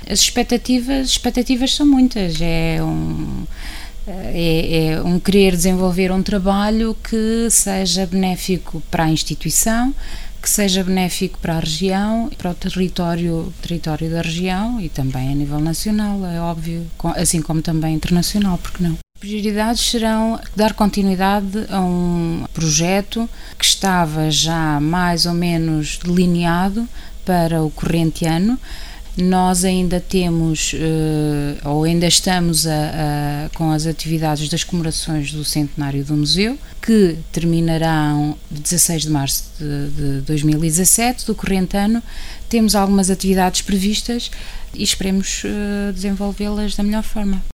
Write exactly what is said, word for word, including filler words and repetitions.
As expectativas, expectativas são muitas, é um, é, é um querer desenvolver um trabalho que seja benéfico para a instituição, que seja benéfico para a região, para o território, território da região e também a nível nacional, é óbvio, assim como também internacional, porque não? As prioridades serão dar continuidade a um projeto que estava já mais ou menos delineado para o corrente ano. Nós ainda temos, uh, ou ainda estamos a, a, com as atividades das comemorações do centenário do museu, que terminarão dezasseis de março de, de dois mil e dezassete, do corrente ano. Temos algumas atividades previstas e esperemos uh, desenvolvê-las da melhor forma.